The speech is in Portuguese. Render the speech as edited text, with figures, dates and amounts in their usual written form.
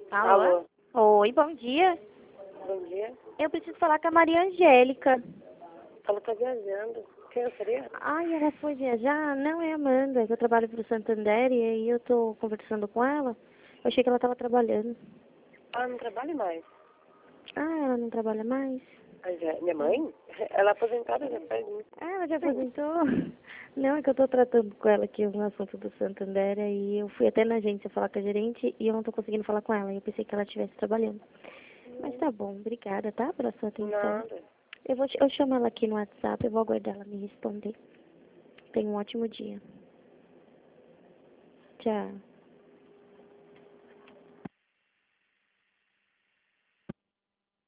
Alô? Oi, bom dia. Bom dia. Eu preciso falar com a Maria Angélica. Ela tá viajando. Quem seria? Ai, ela foi viajar? Não, é a Amanda, que eu trabalho pro Santander e aí eu tô conversando com ela. Eu achei que ela tava trabalhando. Ela não trabalha mais. Ah, ela não trabalha mais? Minha mãe? Ela é aposentada já faz muito. Ah, ela já aposentou? Não, é que eu tô tratando com ela aqui um assunto do Santander e eu fui até na agência falar com a gerente e eu não tô conseguindo falar com ela. Eu pensei que ela estivesse trabalhando. Mas tá bom, obrigada, tá? Pela sua atenção. Nada. Eu chamo ela aqui no WhatsApp, eu vou aguardar ela me responder. Tenha um ótimo dia. Tchau.